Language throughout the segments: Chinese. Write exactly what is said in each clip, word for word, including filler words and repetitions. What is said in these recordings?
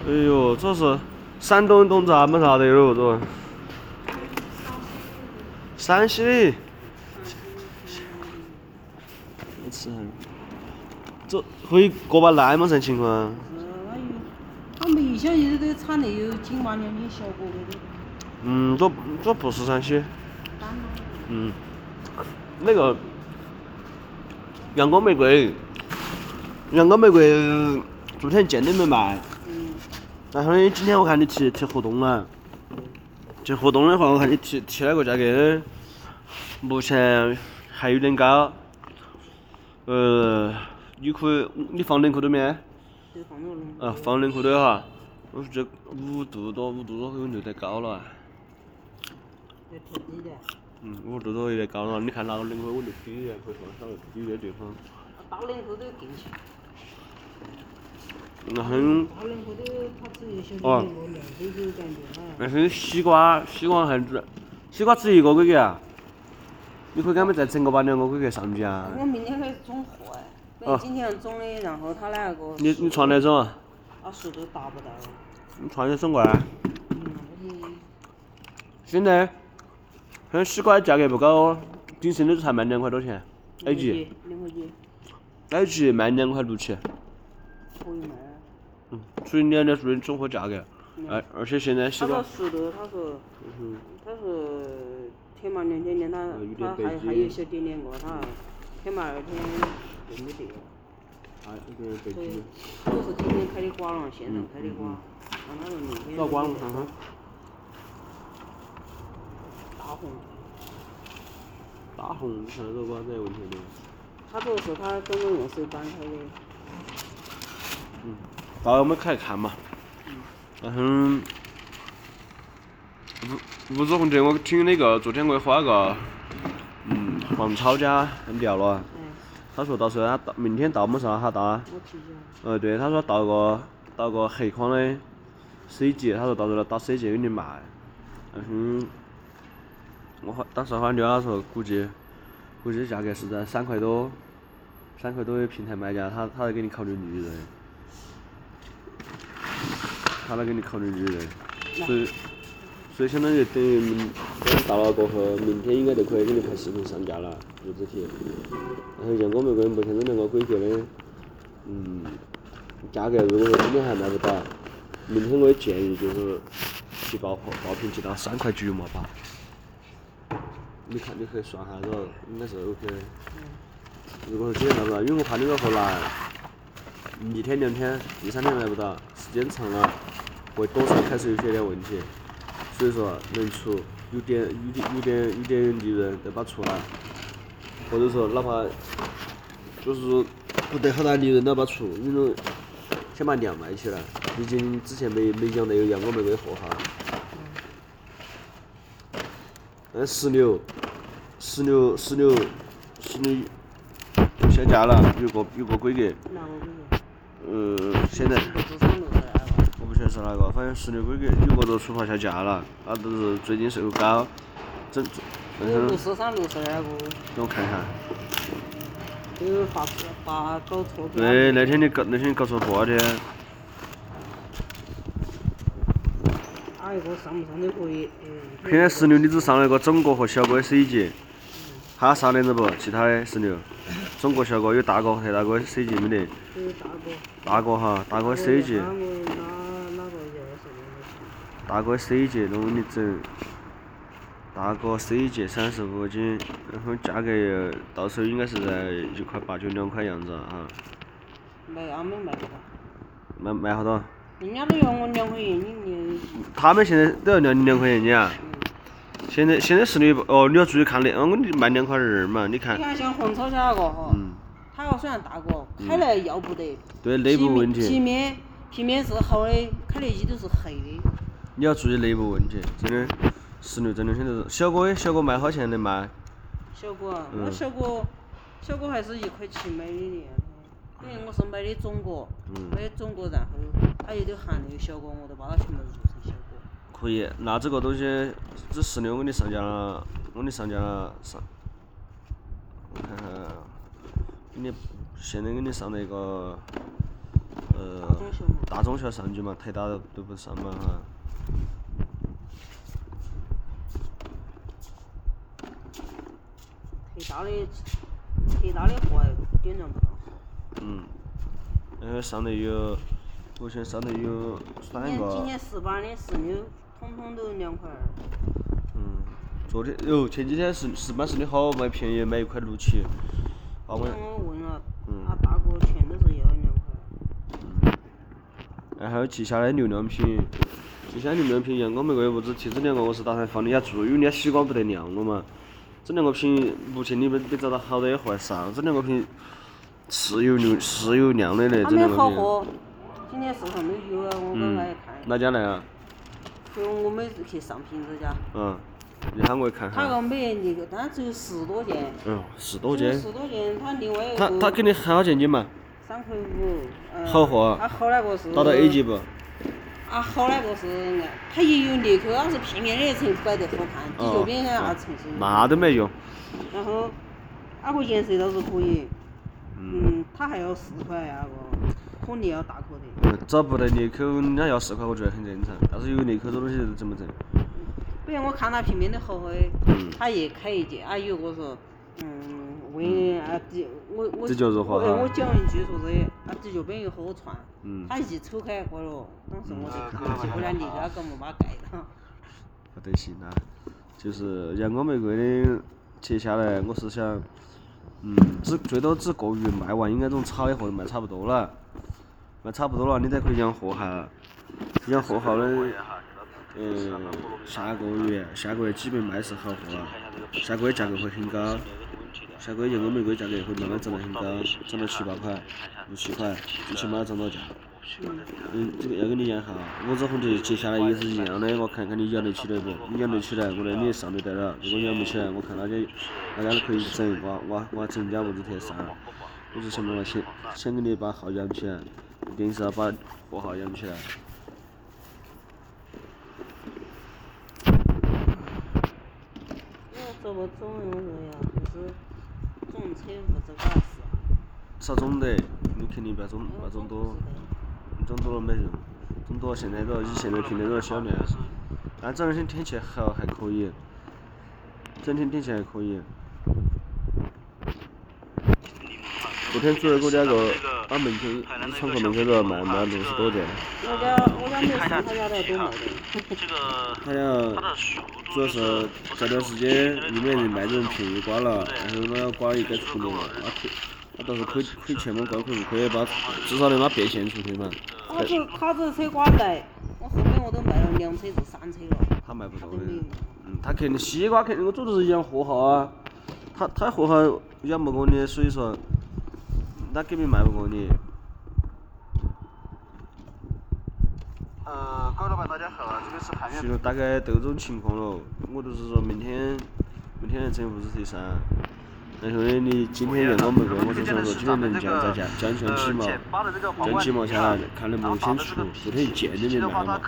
哎呦，这是山东人懂这么啥的哟，这山西的，吃这可以过把那么啥情况？ 是，那有，他们一小些都产的有几万两斤小果的。 嗯，这这不是山西。嗯，那个阳光玫瑰，阳光玫瑰昨天见你们卖。 嗯。 然后呢，今天我看你提提活动了。提活动的话，我看你提提那个价格，目前还有点高。呃，你可以，你放冷库头没？ 对，放了冷。 啊，放冷库头哈。我说这五度多，五度多可能有点高了。 要贴底的。 嗯，五度多有点高了，你看哪个冷库温度低一点，可以放稍微低的地方。 大冷库都进去。 然后。 大冷库都它只有小点点量，都有感觉哈。 但是西瓜，西瓜还只，西瓜只一个规格啊？你可以给他们再整个把两个规格上去啊。 我明天开始种货哎，我今天种的，然后他那个。 你你传来种啊？ 他树都达不到。 你传来种过来。 嗯，我现在，现在西瓜价格不高哦，顶升的才卖两块多钱 ，A 级。 两块几。 A 级卖两块六七。 可以卖。 嗯，属于年年属于综合价格，哎，而且现在西瓜。 他说熟的，他说，他说天麻两天天他他还还有小点点个，他天麻二天就没得了。 啊，那个北极。 我是今天开的瓜了，现场开的瓜，让他说明天。 找瓜农看看。 大红。 大红，你看这个瓜子问题没有？ 他这个是他跟我用手搬开的。 嗯，到时候我们开看嘛。然后，吴吴志红姐，我听那个昨天我发个，嗯，黄超家聊了。他说到时候他到明天到我们上他到。 我提醒。 呃，对，他说到个到个黑框的 C 级，他说到时候打 C 级给你卖。嗯，我好当时好像聊他说估计估计价格是在三块多，三块多的平台卖价，他他来给你考虑利润。他来给你考虑利润，所以所以相当于等于明到了过后，明天应该就可以给你拍视频上架了，录制题。然后阳光玫瑰目前这两个规格的，嗯，价格如果说今天还卖不到，明天我也建议就是提爆破爆品提到三块九毛八。你看你可以算下这应该是 OK 的。如果说今天卖不到，因为我怕你到后来一天两天第三天卖不到，时间长了会多少开始有些点问题，所以说能出有点有点有点有点利润再把它出来，或者说哪怕就是不得好大利润都把它出，你说先把量卖起来，毕竟之前没没讲那个阳光玫瑰货哈。嗯，石榴，石榴石榴石榴下架了，有个有个规格。 哪个规格？ 呃，现在。我不晓得是哪个，反正石榴规格有个都出发下架了，那都是最近售高，整。 有六十三、六十二个。 让我看一下。 有发发搞错。 对，那天你搞那天你搞错货的。 哪一个上不上都可以。 现在石榴你只上了个中国和小个的 C 级，它上的是不？其他的石榴，中国小个有大个和特大个 C 级没得。 有大个。 大个哈，大个 C 级。大个 C 级，那我给你整。大个 C 级三十五斤，然后价格到时候应该是在一块八九两块样子哈。 卖俺们卖多少？ 卖卖好多？ 人家都要我两块钱，你你。 他们现在都要两两块钱一啊。现在现在石榴哦，你要注意看那，哦，我卖两块二嘛，你看。 你看像黄超家那个哈，它要虽然大个，开来要不得。 对，内部问题。 皮面皮面是厚的，开来机都是黑的。 你要注意内部问题，真的，石榴真的现在是小个的，小个卖好钱能卖？ 小个啊，我小个小个还是一块七买的的，因为我是买的中国，买的中国，然后它有点含那个小个，我都把它全部做成小个。 可以，那这个东西，这石榴我给你上架了，我给你上架了上，我看看，给你现在给你上那个，呃， 大中小上去嘛，太大都不上嘛哈。 太大的太大的货点燃不到。 嗯，然后上头有，目前上头有三个。 今年今年十八的石榴，统统都两块二。 嗯，昨天哟，前几天是石板石榴好卖便宜，卖一块六七。 我问了，他大哥全都是要两块。 嗯。然后接下来流量品，接下来流量品，阳光玫瑰物质提这两个我是打算放你家住，因为你家吸管不得亮了嘛。这两个品目前你们没找到好的货上，这两个品是有流是有量的嘞，这两个品。 他们好货，今天市场都有啊，我刚来看。 哪家来啊？ 就我每次去上瓶子家。 嗯。你喊我看看。 他个买那个，但只有十多件。 嗯，十多件。 十多件，他另外一个。 他他给你喊好钱斤嘛？ 三块五。 好货。 他后来个是。 达到 A 级不？ 啊，后来个是，他也有裂口，它是片面的层摆得好看，底脚边啊层是。 那都没用。 然后，那个颜色倒是可以。嗯。他还要四块那个，颗粒要大颗的。 嗯，找不得裂口，人家要四块，我觉得很正常。但是有裂口这东西整不整？ 比如我看他平面的好好的，他一开一件，啊有个说，嗯，为啊底我我我我讲一句说是，啊底脚边又好串，他一抽开过了，当时我就看结果呢，立刻给我把盖上。 不得行啊！就是阳光玫瑰的，接下来我是想，嗯，只最多只个月卖完，应该这种炒的货卖差不多了，卖差不多了，你才可以养货哈，养货好的。嗯，下个月下个月基本卖是好货了，下个月价格会很高，下个月阳光玫瑰价格会慢慢涨得很高，涨到七八块、六七块，最起码涨到价。嗯，这个要跟你养哈，五子红蝶接下来也是一样的，我看看你养得起来不？你养得起来，我来你上就得了；如果养不起来，我看哪家哪家可以整，我我我整家物资贴上。我就想办法先先给你把号养起来，一定是要把货号养起来。 做不种那个呀，就是种车不走巴适。 少种得，你肯定不要种，不要种多，你种多了没用，种多了现在都以现在平的都要小面，但这两天天气好还可以，这两天天气还可以。昨天主要给我家个把门口窗口门口都要卖卖六十多件。 我家我家没事，他家都要多卖的。 他要主要是这段时间里面人卖这种便宜瓜了，然后我要瓜也该出了，那亏，那倒是亏亏钱嘛，高亏不亏，把至少得把变现出去嘛。 他这他这车瓜来，我后面我都卖了两车至三车了。 他卖不多的，嗯，他肯定西瓜肯定我主要是养货号啊，他他货号养不过你，所以说。他根本卖不过你。 呃，各位老板大家好，这个是韩行了，大概都这种情况了，我就是说明天，明天来整物资贴噻。然后呢，你今天阳光玫瑰，我是想说今天能降再降降降几毛，降几毛下来，看能不能先出，不能一件都没卖嘛。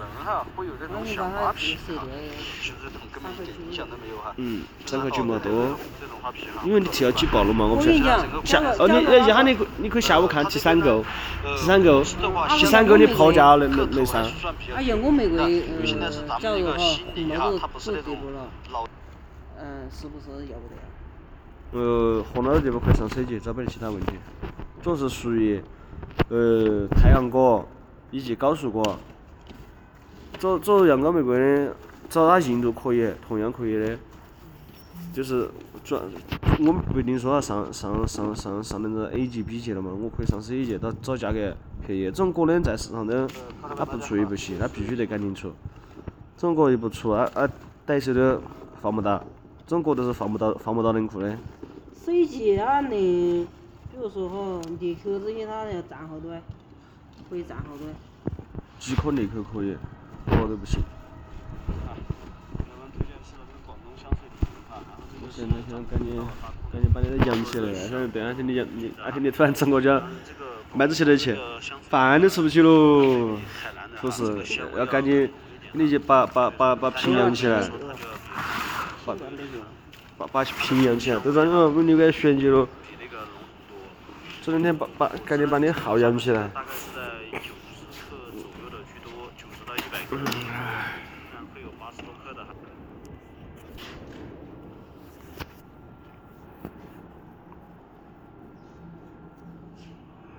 嗯，三块九毛多，因为你提了几包了嘛，我不晓得。下哦，你一下你你可以下午看提闪购，提闪购，提闪购你抛价能能能上。 啊，阳光玫瑰，呃，假如哈红帽子都对不了，嗯，是不是要不得？ 呃，红帽子这不快上手机，找不得其他问题，主要是属于呃太阳果以及高树果。走走阳光玫瑰的，只要它硬度可以，同样可以的，就是主要我们不一定说要上上上上上那个 A 级 B 级了嘛，我可以上 C 级，到找价格便宜。这种果呢，在市场中它不出也不行，它必须得赶紧出。这种果一不出，啊啊逮手都放不到，这种果都是放不到放不到冷库的。 C级它那，比如说哈裂口这些，它要站好多，可以站好多。 几颗裂口可以。我都不行。我现在想赶紧赶紧把你的养起来，要不然对哪天你养你哪天你突然整个叫卖不起得起，饭都吃不起喽，不是要赶紧你就把把把把平养起来，把把把平养起来，都让你们你给选举了，这两天把把赶紧把你号养起来。 九十克左右的居多，九十到一百克。